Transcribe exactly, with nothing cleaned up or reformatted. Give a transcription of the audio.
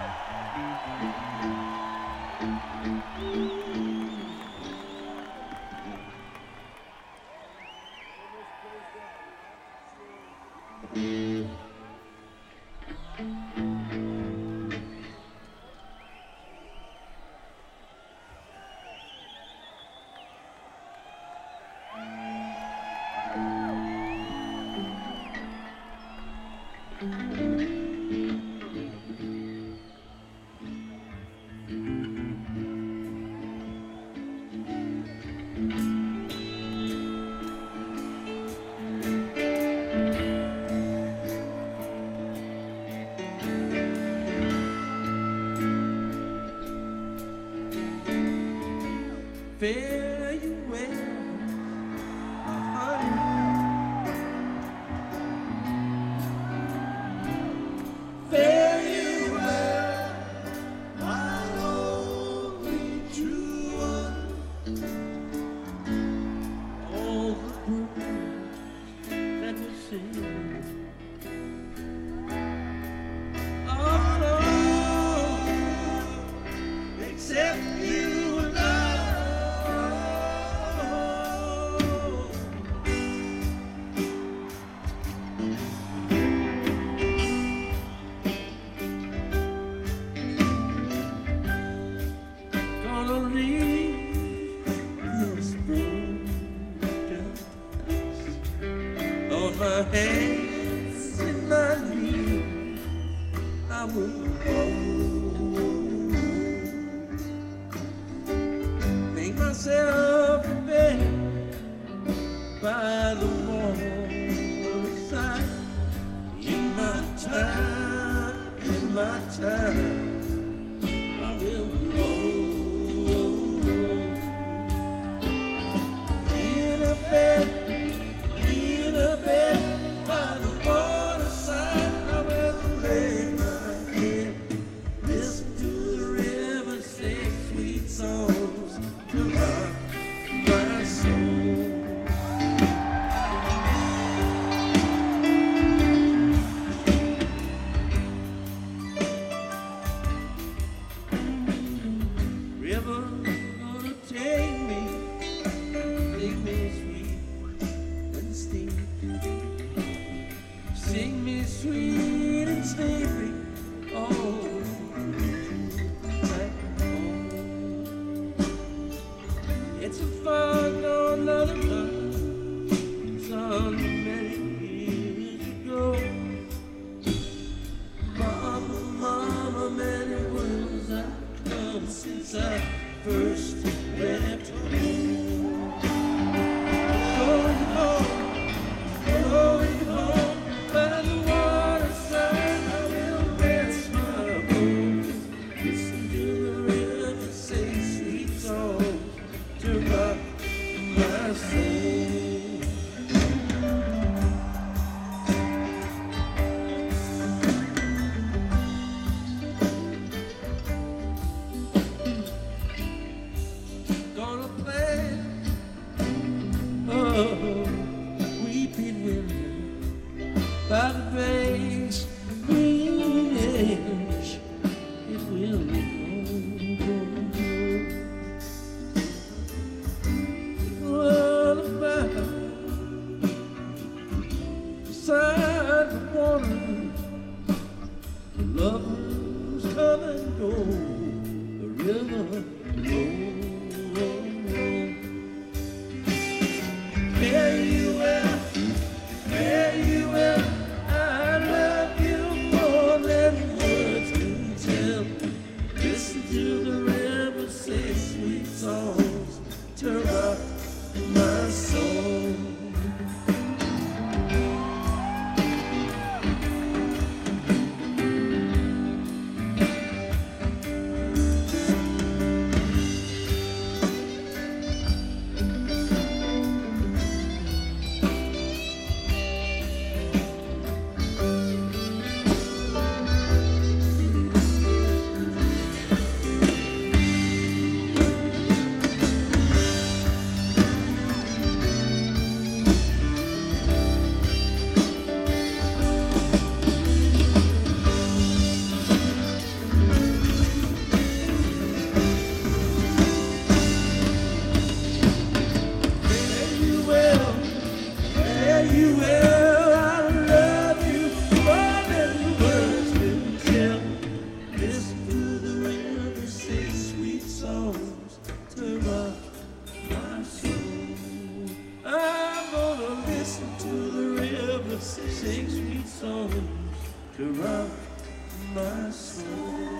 Fare you well, honey. Fare you well, my only true one. All the words that were said, oh no, except you and I. My hands and my knees, I will hold. Make myself in bed by the waterside. In my time, in my time, I will hold. In a bed. Sing me sweet and sleepy, oh, back home. It's a far gone another love, some many years ago. Mama, mama, many worlds I've come since I first left home. Going home, going home. By the waterside, I will rest my bones. Listen to the river say sweet songs to rock my soul. Gonna play, oh, weeping women by the banks of green edge, it will go, go, go. What about beside the water, the lovers come and go, the river goes. Fare you well, fare you well. I love you more than words can tell. Listen to the river say sweet songs to rock my soul. to rock my soul.